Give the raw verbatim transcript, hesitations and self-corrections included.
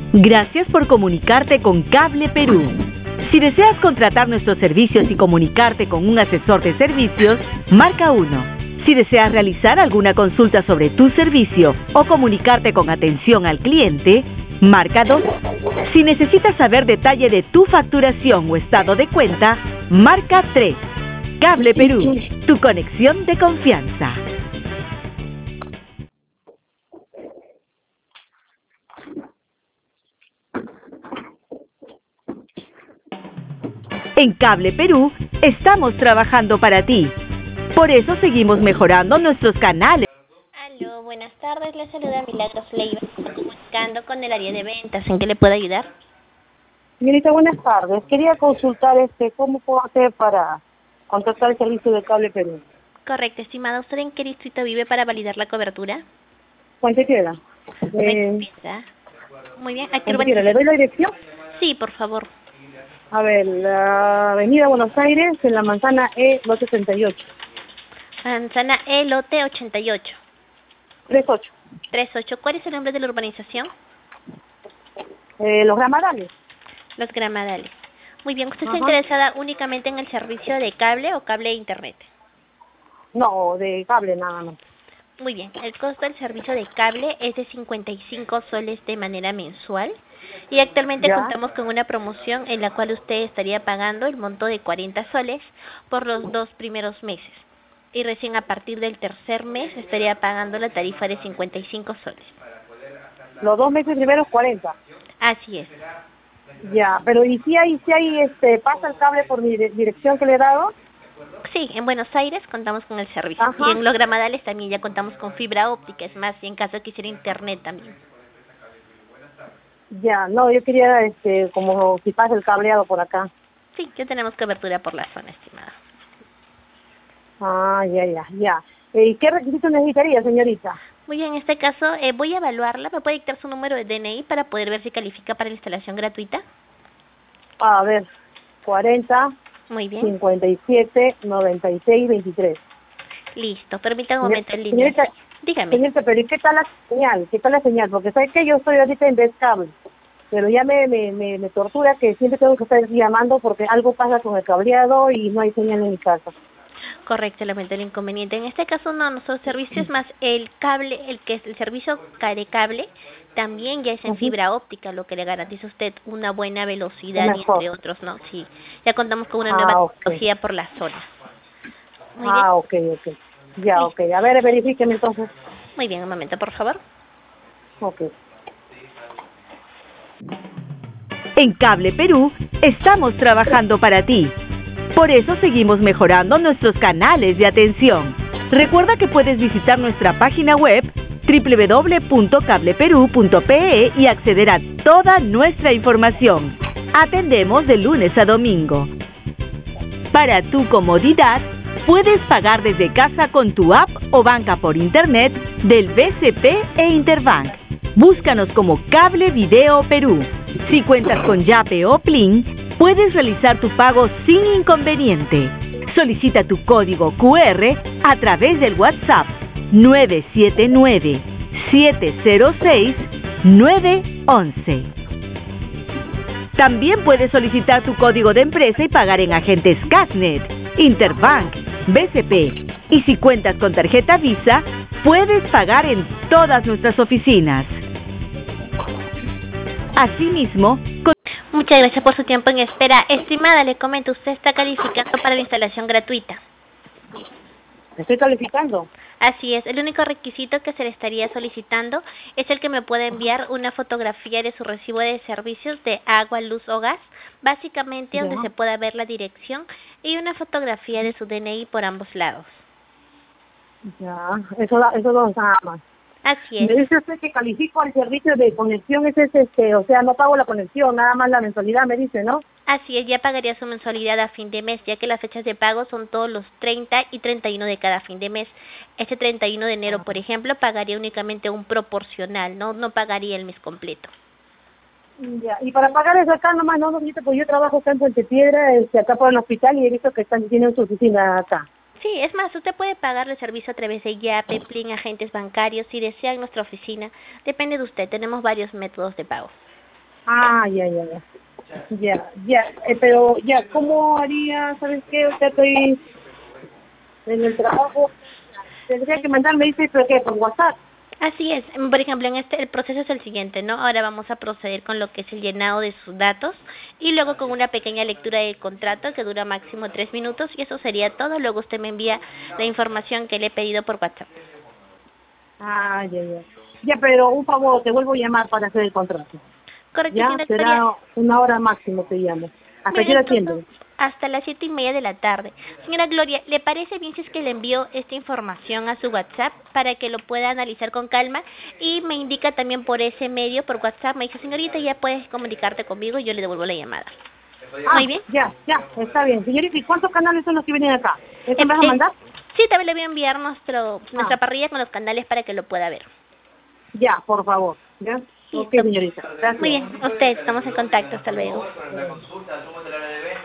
Gracias por comunicarte con Cable Perú. Si deseas contratar nuestros servicios y comunicarte con un asesor de servicios, marca uno. Si deseas realizar alguna consulta sobre tu servicio o comunicarte con atención al cliente, marca dos. Si necesitas saber detalle de tu facturación o estado de cuenta, marca tres. Cable Perú, tu conexión de confianza. En Cable Perú estamos trabajando para ti. Por eso seguimos mejorando nuestros canales. Aló, buenas tardes. Les saluda Milagros Leiva, comunicando con el área de ventas. ¿En qué le puedo ayudar? Señorita, buenas tardes. Quería consultar este cómo puedo hacer para contratar el servicio de Cable Perú. Correcto, estimada. ¿Usted en qué distrito vive para validar la cobertura? ¿Cuánto queda? Eh, Muy bien. ¿A qué ¿Cuánto quiera? ¿Le doy la dirección? Sí, por favor. A ver, la avenida Buenos Aires, en la manzana E doscientos setenta y ocho. Manzana E, lote ochenta y ocho. treinta y ocho. treinta y ocho. ¿Cuál es el nombre de la urbanización? Eh, los Gramadales. Los Gramadales. Muy bien. ¿Usted Ajá. está interesada únicamente en el servicio de cable o cable e internet? No, de cable nada más. Muy bien. El costo del servicio de cable es de cincuenta y cinco soles de manera mensual. Y actualmente ¿Ya? contamos con una promoción en la cual usted estaría pagando el monto de cuarenta soles por los dos primeros meses. Y recién a partir del tercer mes estaría pagando la tarifa de cincuenta y cinco soles. Los dos meses primeros cuarenta. Así es. Ya, pero ¿y si hay, si hay, este, pasa el cable por mi dire- dirección que le he dado? Sí, en Buenos Aires contamos con el servicio. Ajá. Y en Los Gramadales también ya contamos con fibra óptica. Es más, si en caso quisiera internet también. Ya, no, yo quería, este, como si pasa el cableado por acá. Sí, ya tenemos cobertura por la zona, estimada. Ah, ya, ya, ya. Eh, ¿Y qué requisitos necesitaría, señorita? Muy bien, en este caso eh, voy a evaluarla. ¿Me puede dictar su número de D N I para poder ver si califica para la instalación gratuita? A ver, cuarenta, Muy bien. cincuenta y siete, noventa y seis, veintitrés. Listo, permítame un momento en línea. Señorita, Dígame. señorita, pero ¿y qué tal la señal? ¿Qué tal la señal? Porque sabes que yo estoy ahorita en Descable, pero ya me, me, me, me tortura que siempre tengo que estar llamando porque algo pasa con el cableado y no hay señal en mi casa. Correcto, lamento el inconveniente. En este caso no, nuestro servicio es más el cable, el que es el servicio de cable, también ya es en Ujú. fibra óptica, lo que le garantiza a usted una buena velocidad y Mejor. entre otros, ¿no? Sí, ya contamos con una Ah, nueva ok. tecnología por la zona. Muy Ah, ok, ok. Ya, Sí. ok. A ver, verifíqueme entonces. bien, muy bien, un momento, por favor. Ok. En Cable Perú estamos trabajando para ti. Por eso seguimos mejorando nuestros canales de atención. Recuerda que puedes visitar nuestra página web doble u doble u doble u punto cable perú punto pe e y acceder a toda nuestra información. Atendemos de lunes a domingo. Para tu comodidad, puedes pagar desde casa con tu app o banca por internet del B C P e Interbank. Búscanos como Cable Video Perú. Si cuentas con Yape o Plin, puedes realizar tu pago sin inconveniente. Solicita tu código cu erre a través del WhatsApp nueve siete nueve, siete cero seis, nueve once. También puedes solicitar tu código de empresa y pagar en agentes Casnet, Interbank, B C P. Y si cuentas con tarjeta Visa, puedes pagar en todas nuestras oficinas. Asimismo, con... Muchas gracias por su tiempo en espera. Estimada, le comento, usted está calificando para la instalación gratuita. ¿Estoy calificando? Así es, el único requisito que se le estaría solicitando es el que me pueda enviar una fotografía de su recibo de servicios de agua, luz o gas, básicamente Ya. donde se pueda ver la dirección, y una fotografía de su D N I por ambos lados. Ya, eso, da- eso no nada más. Así Me es, dice usted que califico al servicio de conexión, ese es este, o sea, no pago la conexión, nada más la mensualidad, me dice, ¿no? así es, ya pagaría su mensualidad a fin de mes, ya que las fechas de pago son todos los treinta y treinta y uno de cada fin de mes. Este treinta y uno de enero, por ejemplo, pagaría únicamente un proporcional, no no pagaría el mes completo. Ya, y para pagar eso acá nomás, no, no, pues yo trabajo acá en Puente Piedra, este, acá por el hospital y he visto que están, tienen su oficina acá. Sí, es más, usted puede pagar el servicio a través de Yape, Plin, agentes bancarios, si desea en nuestra oficina. Depende de usted, tenemos varios métodos de pago. Ah, ya, ya, ya. Ya, ya, eh, pero ya, ¿cómo haría? ¿Sabes qué? O sea, estoy en el trabajo. Tendría que mandarme, dice, pero ¿qué? Por WhatsApp. Así es. Mm, Por ejemplo, en este el proceso es el siguiente, ¿no? Ahora vamos a proceder con lo que es el llenado de sus datos y luego con una pequeña lectura del contrato que dura máximo tres minutos y eso sería todo. Luego usted me envía la información que le he pedido por WhatsApp. Ah, ya, ya. Ya, pero un favor, te vuelvo a llamar para hacer el contrato. Correcto, Ya, señora Gloria. será una hora máximo te llamo. ¿Hasta Miren, qué hora el turno atiendes? hasta las siete y media de la tarde. Señora Gloria, ¿le parece bien si es que le envío esta información a su WhatsApp para que lo pueda analizar con calma? Y me indica también por ese medio, por WhatsApp, me dice, señorita, ya puedes comunicarte conmigo y yo le devuelvo la llamada. Ah, Muy bien. ya, ya, está bien. Señorita, ¿y cuántos canales son los que vienen acá? ¿Eso Eh, me vas a eh, mandar? sí, también le voy a enviar nuestro, Ah, nuestra parrilla con los canales para que lo pueda ver. ya, por favor. ¿Ya? Ok, Listo. señorita. Muy Gracias. bien, usted, estamos en contacto. Hasta luego.